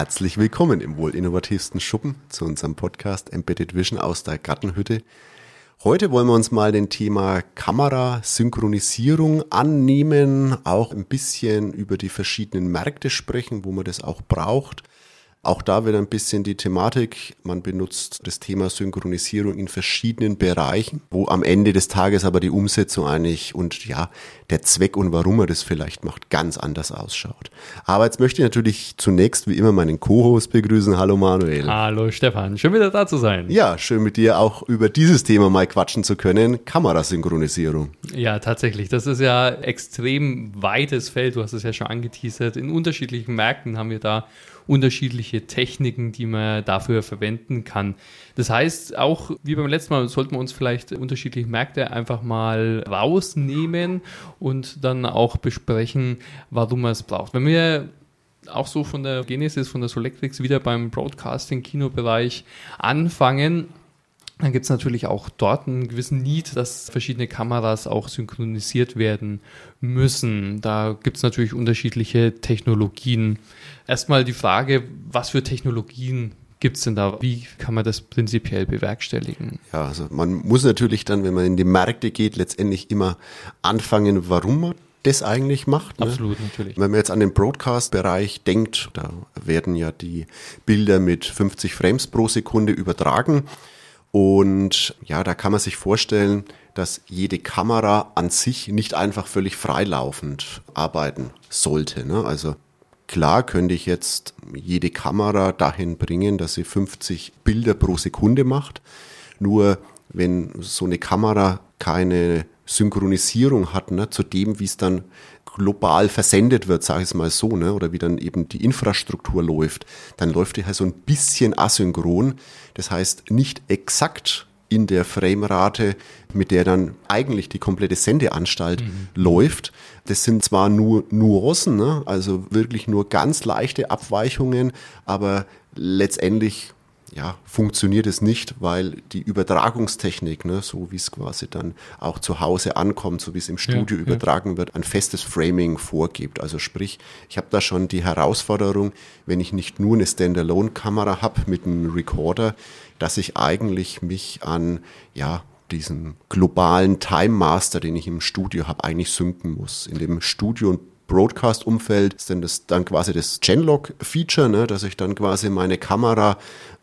Herzlich willkommen im wohl innovativsten Schuppen zu unserem Podcast Embedded Vision aus der Gartenhütte. Heute wollen wir uns mal dem Thema Kamerasynchronisierung annehmen, auch ein bisschen über die verschiedenen Märkte sprechen, wo man das auch braucht. Auch da wird ein bisschen die Thematik, man benutzt das Thema Synchronisierung in verschiedenen Bereichen, wo am Ende des Tages aber die Umsetzung eigentlich und ja, der Zweck und warum man das vielleicht macht, ganz anders ausschaut. Aber jetzt möchte ich natürlich zunächst wie immer meinen Co-Host begrüßen. Hallo Manuel. Hallo Stefan, schön wieder da zu sein. Ja, schön mit dir auch über dieses Thema mal quatschen zu können, Kamerasynchronisierung. Ja, tatsächlich, das ist ja extrem weites Feld, du hast es ja schon angeteasert. In unterschiedlichen Märkten haben wir da unterschiedliche Techniken, die man dafür verwenden kann. Das heißt, auch wie beim letzten Mal sollten wir uns vielleicht unterschiedliche Märkte einfach mal rausnehmen und dann auch besprechen, warum man es braucht. Wenn wir auch so von der Genesis, von der Solectrix wieder beim Broadcasting-Kinobereich anfangen, dann gibt es natürlich auch dort einen gewissen Need, dass verschiedene Kameras auch synchronisiert werden müssen. Da gibt es natürlich unterschiedliche Technologien. Erstmal die Frage, was für Technologien gibt es denn da? Wie kann man das prinzipiell bewerkstelligen? Ja, also man muss natürlich dann, wenn man in die Märkte geht, letztendlich immer anfangen, warum man das eigentlich macht. Ne? Absolut, natürlich. Wenn man jetzt an den Broadcast-Bereich denkt, da werden ja die Bilder mit 50 Frames pro Sekunde übertragen. Und ja, da kann man sich vorstellen, dass jede Kamera an sich nicht einfach völlig freilaufend arbeiten sollte. Ne? Also klar könnte ich jetzt jede Kamera dahin bringen, dass sie 50 Bilder pro Sekunde macht. Nur wenn so eine Kamera keine Synchronisierung hat, ne, zu dem, wie es dann global versendet wird, sage ich es mal so, ne, oder wie dann eben die Infrastruktur läuft, dann läuft die halt so ein bisschen asynchron. Das heißt, nicht exakt in der Framerate, mit der dann eigentlich die komplette Sendeanstalt läuft. Das sind zwar nur Nuancen, ne, also wirklich nur ganz leichte Abweichungen, aber letztendlich ja, funktioniert es nicht, weil die Übertragungstechnik, ne, so wie es quasi dann auch zu Hause ankommt, so wie es im Studio übertragen wird, ein festes Framing vorgibt. Also sprich, ich habe da schon die Herausforderung, wenn ich nicht nur eine Standalone-Kamera habe mit einem Recorder, dass ich eigentlich mich an ja diesen globalen Time Master, den ich im Studio habe, eigentlich synken muss. In dem Studio- und Broadcast-Umfeld ist dann quasi das Genlog-Feature, ne, dass ich dann quasi meine Kamera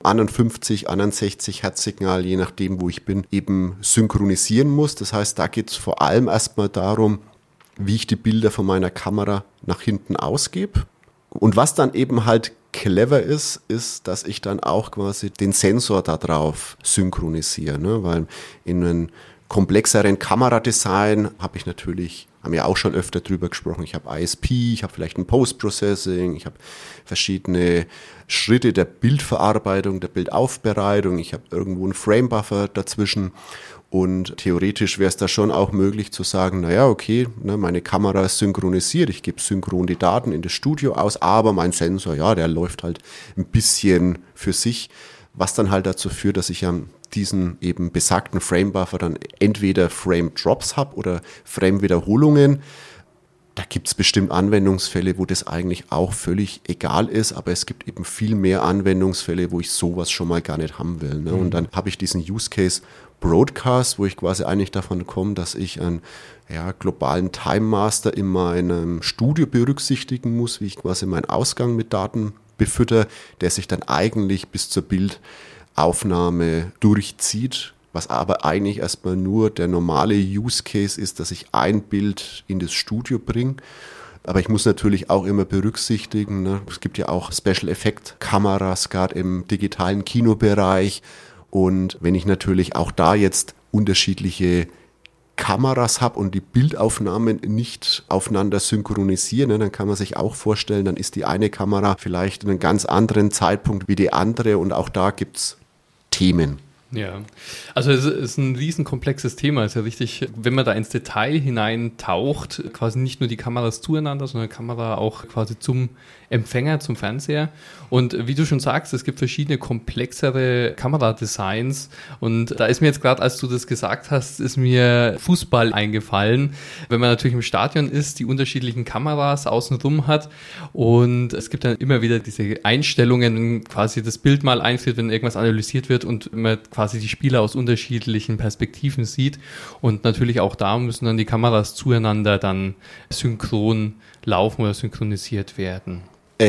51, 61 Hertz-Signal, je nachdem, wo ich bin, eben synchronisieren muss. Das heißt, da geht es vor allem erstmal darum, wie ich die Bilder von meiner Kamera nach hinten ausgebe. Und was dann eben halt clever ist, dass ich dann auch quasi den Sensor da drauf synchronisiere, ne, weil in einem komplexeren Kameradesign haben wir auch schon öfter drüber gesprochen. Ich habe ISP, ich habe vielleicht ein Post-Processing, ich habe verschiedene Schritte der Bildverarbeitung, der Bildaufbereitung, ich habe irgendwo einen Frame-Buffer dazwischen und theoretisch wäre es da schon auch möglich zu sagen, naja, okay, ne, meine Kamera ist synchronisiert, ich gebe synchron die Daten in das Studio aus, aber mein Sensor, ja, der läuft halt ein bisschen für sich, was dann halt dazu führt, dass ich am diesen eben besagten Frame-Buffer dann entweder Frame-Drops habe oder Frame-Wiederholungen. Da gibt es bestimmt Anwendungsfälle, wo das eigentlich auch völlig egal ist, aber es gibt eben viel mehr Anwendungsfälle, wo ich sowas schon mal gar nicht haben will. Ne? Und dann habe ich diesen Use Case Broadcast, wo ich quasi eigentlich davon komme, dass ich einen globalen Time Master in meinem Studio berücksichtigen muss, wie ich quasi meinen Ausgang mit Daten befütter, der sich dann eigentlich bis zur Bildaufnahme durchzieht, was aber eigentlich erstmal nur der normale Use Case ist, dass ich ein Bild in das Studio bringe. Aber ich muss natürlich auch immer berücksichtigen, ne, es gibt ja auch Special Effect Kameras, gerade im digitalen Kinobereich. Und wenn ich natürlich auch da jetzt unterschiedliche Kameras habe und die Bildaufnahmen nicht aufeinander synchronisieren, dann kann man sich auch vorstellen, dann ist die eine Kamera vielleicht in einem ganz anderen Zeitpunkt wie die andere und auch da gibt's Themen. Ja, also es ist ein riesenkomplexes Thema, ist ja richtig, wenn man da ins Detail hineintaucht, quasi nicht nur die Kameras zueinander, sondern die Kamera auch quasi zum Empfänger zum Fernseher. Und wie du schon sagst, es gibt verschiedene komplexere Kameradesigns. Und da ist mir jetzt gerade, als du das gesagt hast, ist mir Fußball eingefallen. Wenn man natürlich im Stadion ist, die unterschiedlichen Kameras außenrum hat. Und es gibt dann immer wieder diese Einstellungen, wenn quasi das Bild mal einführt, wenn irgendwas analysiert wird und man quasi die Spieler aus unterschiedlichen Perspektiven sieht. Und natürlich auch da müssen dann die Kameras zueinander dann synchron laufen oder synchronisiert werden.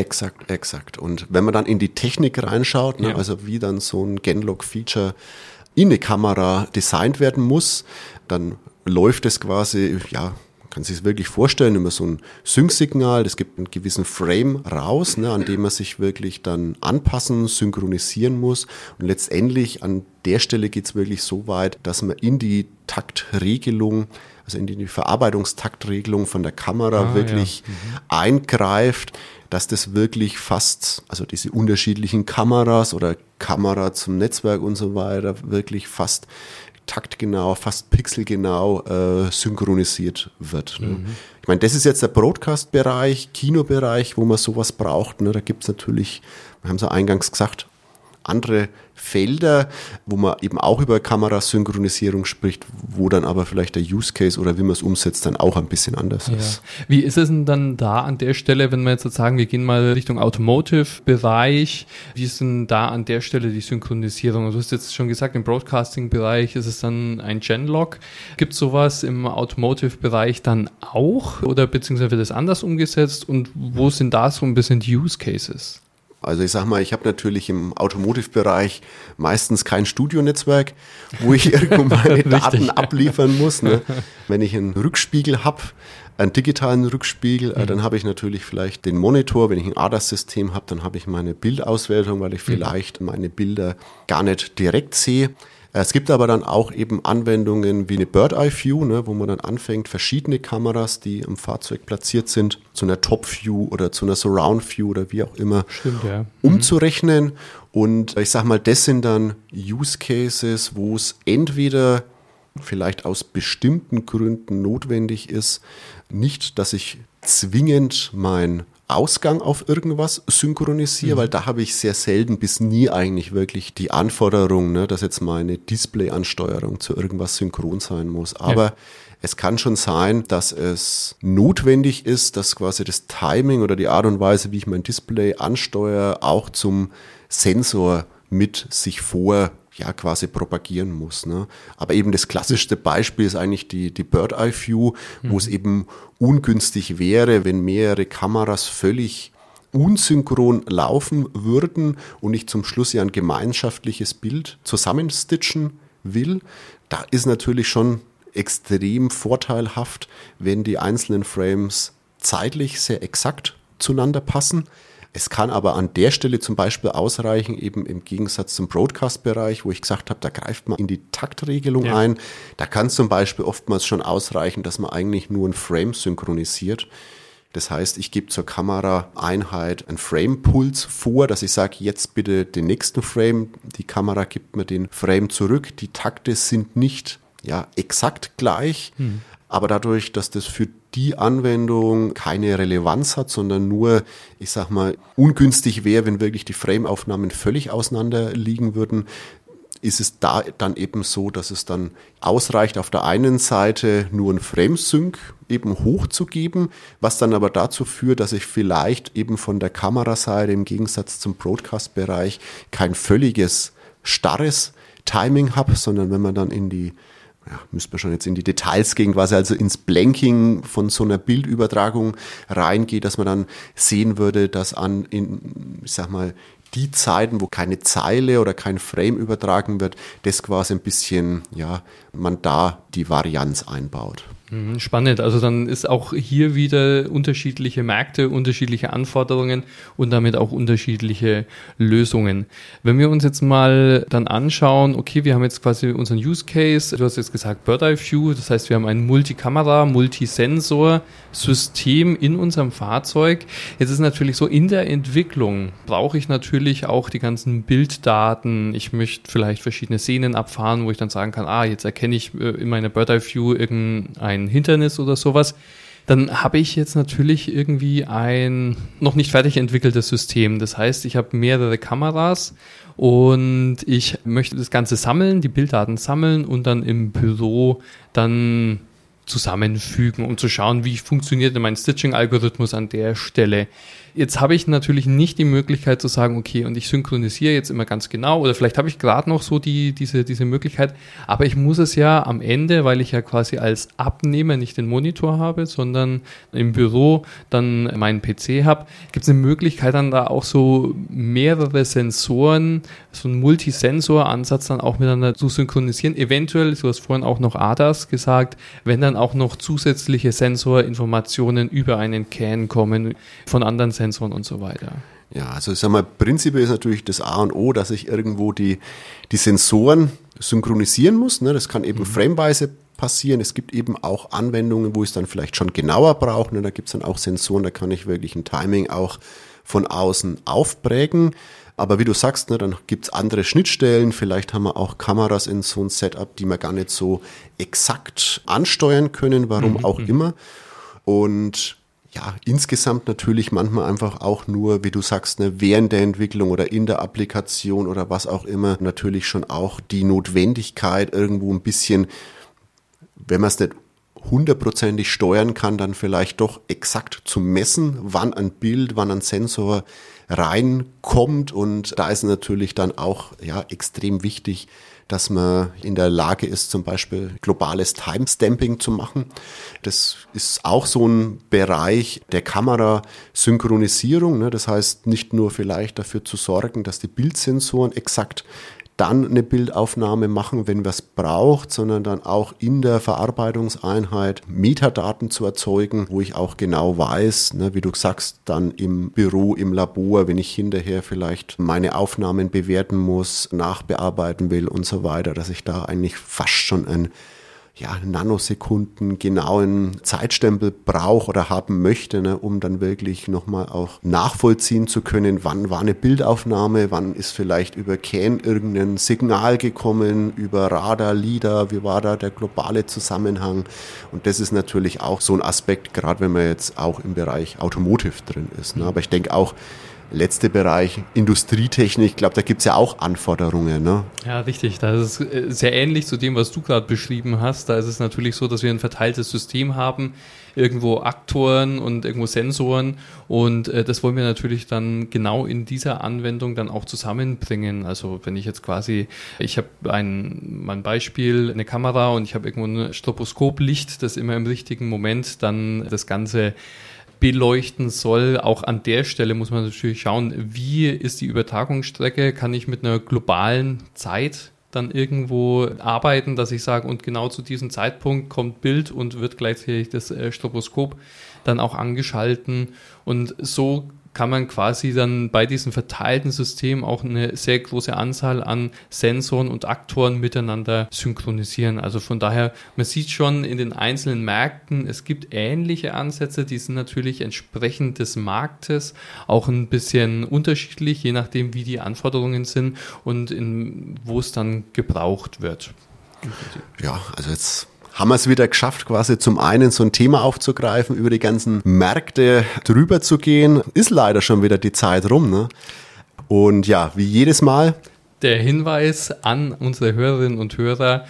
Exakt. Und wenn man dann in die Technik reinschaut, ne, also wie dann so ein Genlock-Feature in eine Kamera designt werden muss, dann läuft es quasi, ja, man kann sich es wirklich vorstellen, immer so ein Sync-Signal, das gibt einen gewissen Frame raus, ne, an dem man sich wirklich dann anpassen, synchronisieren muss. Und letztendlich an der Stelle geht es wirklich so weit, dass man in die Taktregelung, also in die Verarbeitungstaktregelung von der Kamera wirklich eingreift, dass das wirklich fast, also diese unterschiedlichen Kameras oder Kamera zum Netzwerk und so weiter, wirklich fast taktgenau, fast pixelgenau synchronisiert wird. Ne? Ich meine, das ist jetzt der Broadcast-Bereich, Kinobereich, wo man sowas braucht. Ne? Da gibt es natürlich, wir haben es ja eingangs gesagt, andere Felder, wo man eben auch über Kamerasynchronisierung spricht, wo dann aber vielleicht der Use Case oder wie man es umsetzt, dann auch ein bisschen anders ist. Wie ist es denn dann da an der Stelle, wenn wir jetzt sagen, wir gehen mal Richtung Automotive-Bereich, wie ist denn da an der Stelle die Synchronisierung? Also du hast jetzt schon gesagt, im Broadcasting-Bereich ist es dann ein Genlock. Gibt es sowas im Automotive-Bereich dann auch oder beziehungsweise wird das anders umgesetzt und wo sind da so ein bisschen die Use Cases? Also ich sag mal, ich habe natürlich im Automotive-Bereich meistens kein Studionetzwerk, wo ich irgendwo meine Daten abliefern muss. Ne? Wenn ich einen Rückspiegel habe, einen digitalen Rückspiegel, dann habe ich natürlich vielleicht den Monitor. Wenn ich ein ADAS-System habe, dann habe ich meine Bildauswertung, weil ich vielleicht meine Bilder gar nicht direkt sehe. Es gibt aber dann auch eben Anwendungen wie eine Bird-Eye-View, ne, wo man dann anfängt, verschiedene Kameras, die im Fahrzeug platziert sind, zu einer Top-View oder zu einer Surround-View oder wie auch immer umzurechnen. Und ich sag mal, das sind dann Use Cases, wo es entweder vielleicht aus bestimmten Gründen notwendig ist, nicht, dass ich zwingend mein Ausgang auf irgendwas synchronisiere, weil da habe ich sehr selten bis nie eigentlich wirklich die Anforderung, ne, dass jetzt meine Display-Ansteuerung zu irgendwas synchron sein muss. Aber es kann schon sein, dass es notwendig ist, dass quasi das Timing oder die Art und Weise, wie ich mein Display ansteuere, auch zum Sensor mit sich quasi propagieren muss. Ne? Aber eben das klassischste Beispiel ist eigentlich die Bird-Eye-View, wo es eben ungünstig wäre, wenn mehrere Kameras völlig unsynchron laufen würden und ich zum Schluss ja ein gemeinschaftliches Bild zusammenstitchen will. Da ist natürlich schon extrem vorteilhaft, wenn die einzelnen Frames zeitlich sehr exakt zueinander passen. Es kann aber an der Stelle zum Beispiel ausreichen, eben im Gegensatz zum Broadcast-Bereich, wo ich gesagt habe, da greift man in die Taktregelung ein. Da kann es zum Beispiel oftmals schon ausreichen, dass man eigentlich nur ein Frame synchronisiert. Das heißt, ich gebe zur Kameraeinheit einen Frame-Puls vor, dass ich sage, jetzt bitte den nächsten Frame. Die Kamera gibt mir den Frame zurück. Die Takte sind nicht exakt gleich, aber dadurch, dass das für die Anwendung keine Relevanz hat, sondern nur, ich sag mal, ungünstig wäre, wenn wirklich die Frame-Aufnahmen völlig auseinander liegen würden, ist es da dann eben so, dass es dann ausreicht, auf der einen Seite nur ein Frame-Sync eben hochzugeben, was dann aber dazu führt, dass ich vielleicht eben von der Kameraseite im Gegensatz zum Broadcast-Bereich kein völliges starres Timing habe, sondern wenn man dann müsste man schon jetzt in die Details gehen, quasi also ins Blanking von so einer Bildübertragung reingeht, dass man dann sehen würde, dass die Zeiten, wo keine Zeile oder kein Frame übertragen wird, das quasi ein bisschen, man da die Varianz einbaut. Spannend, also dann ist auch hier wieder unterschiedliche Märkte, unterschiedliche Anforderungen und damit auch unterschiedliche Lösungen. Wenn wir uns jetzt mal dann anschauen, okay, wir haben jetzt quasi unseren Use Case, du hast jetzt gesagt Bird-Eye View, das heißt, wir haben ein Multikamera, Multisensor-System in unserem Fahrzeug. Jetzt ist natürlich so, in der Entwicklung brauche ich natürlich auch die ganzen Bilddaten. Ich möchte vielleicht verschiedene Szenen abfahren, wo ich dann sagen kann, jetzt erkenne ich in meiner Bird-Eye View irgendein Hindernis oder sowas. dann habe ich jetzt natürlich irgendwie ein noch nicht fertig entwickeltes System. Das heißt, ich habe mehrere Kameras und ich möchte das Ganze sammeln, die Bilddaten sammeln und dann im Büro dann zusammenfügen, um zu schauen, wie funktioniert denn mein Stitching-Algorithmus an der Stelle. Jetzt habe ich natürlich nicht die Möglichkeit zu sagen, okay, und ich synchronisiere jetzt immer ganz genau, oder vielleicht habe ich gerade noch so diese Möglichkeit, aber ich muss es ja am Ende, weil ich ja quasi als Abnehmer nicht den Monitor habe, sondern im Büro dann meinen PC habe, gibt es eine Möglichkeit dann da auch so mehrere Sensoren, so einen Multisensor-Ansatz dann auch miteinander zu synchronisieren. Eventuell, du hast vorhin auch noch ADAS gesagt, wenn dann auch noch zusätzliche Sensorinformationen über einen CAN kommen von anderen Sensoren und so weiter. Ja, also ich sag mal, prinzipiell ist natürlich das A und O, dass ich irgendwo die Sensoren synchronisieren muss. Ne? Das kann eben frameweise passieren. Es gibt eben auch Anwendungen, wo ich es dann vielleicht schon genauer brauche. Ne? Da gibt es dann auch Sensoren, da kann ich wirklich ein Timing auch von außen aufprägen. Aber wie du sagst, ne, dann gibt es andere Schnittstellen. Vielleicht haben wir auch Kameras in so ein Setup, die wir gar nicht so exakt ansteuern können, warum auch immer. Und ja, insgesamt natürlich manchmal einfach auch nur, wie du sagst, ne, während der Entwicklung oder in der Applikation oder was auch immer, natürlich schon auch die Notwendigkeit irgendwo ein bisschen, wenn man es nicht hundertprozentig steuern kann, dann vielleicht doch exakt zu messen, wann ein Bild, wann ein Sensor reinkommt. Und da ist natürlich dann auch extrem wichtig, dass man in der Lage ist, zum Beispiel globales Timestamping zu machen. Das ist auch so ein Bereich der Kamerasynchronisierung. Ne? Das heißt, nicht nur vielleicht dafür zu sorgen, dass die Bildsensoren exakt dann eine Bildaufnahme machen, wenn wir es braucht, sondern dann auch in der Verarbeitungseinheit Metadaten zu erzeugen, wo ich auch genau weiß, ne, wie du sagst, dann im Büro, im Labor, wenn ich hinterher vielleicht meine Aufnahmen bewerten muss, nachbearbeiten will und so weiter, dass ich da eigentlich fast schon ein Nanosekunden genauen Zeitstempel brauche oder haben möchte, ne, um dann wirklich nochmal auch nachvollziehen zu können, wann war eine Bildaufnahme, wann ist vielleicht über CAN irgendein Signal gekommen, über Radar, LIDAR, wie war da der globale Zusammenhang. Und das ist natürlich auch so ein Aspekt, gerade wenn man jetzt auch im Bereich Automotive drin ist. Ne. Aber ich denke auch, letzte Bereich, Industrietechnik, ich glaube, da gibt es ja auch Anforderungen. Ne? Ja, richtig. Das ist sehr ähnlich zu dem, was du gerade beschrieben hast. Da ist es natürlich so, dass wir ein verteiltes System haben, irgendwo Aktoren und irgendwo Sensoren und das wollen wir natürlich dann genau in dieser Anwendung dann auch zusammenbringen. Also wenn ich jetzt quasi, ich habe mein Beispiel, eine Kamera und ich habe irgendwo ein Stroboskoplicht, das immer im richtigen Moment dann das Ganze beleuchten soll. Auch an der Stelle muss man natürlich schauen, wie ist die Übertragungsstrecke, kann ich mit einer globalen Zeit dann irgendwo arbeiten, dass ich sage, und genau zu diesem Zeitpunkt kommt Bild und wird gleichzeitig das Stroboskop dann auch angeschalten und so kann man quasi dann bei diesem verteilten System auch eine sehr große Anzahl an Sensoren und Aktoren miteinander synchronisieren. Also von daher, man sieht schon in den einzelnen Märkten, es gibt ähnliche Ansätze, die sind natürlich entsprechend des Marktes auch ein bisschen unterschiedlich, je nachdem wie die Anforderungen sind und wo es dann gebraucht wird. Ja, also jetzt haben wir es wieder geschafft, quasi zum einen so ein Thema aufzugreifen, über die ganzen Märkte drüber zu gehen. Ist leider schon wieder die Zeit rum, ne? Und ja, wie jedes Mal. Der Hinweis an unsere Hörerinnen und Hörer,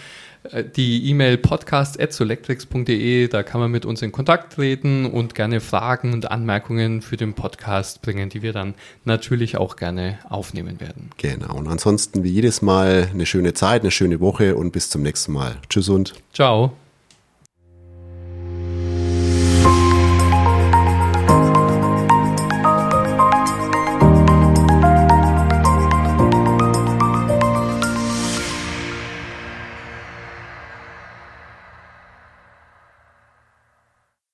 die E-Mail podcast@solectrix.de, da kann man mit uns in Kontakt treten und gerne Fragen und Anmerkungen für den Podcast bringen, die wir dann natürlich auch gerne aufnehmen werden. Genau, und ansonsten wie jedes Mal eine schöne Zeit, eine schöne Woche und bis zum nächsten Mal. Tschüss und ciao.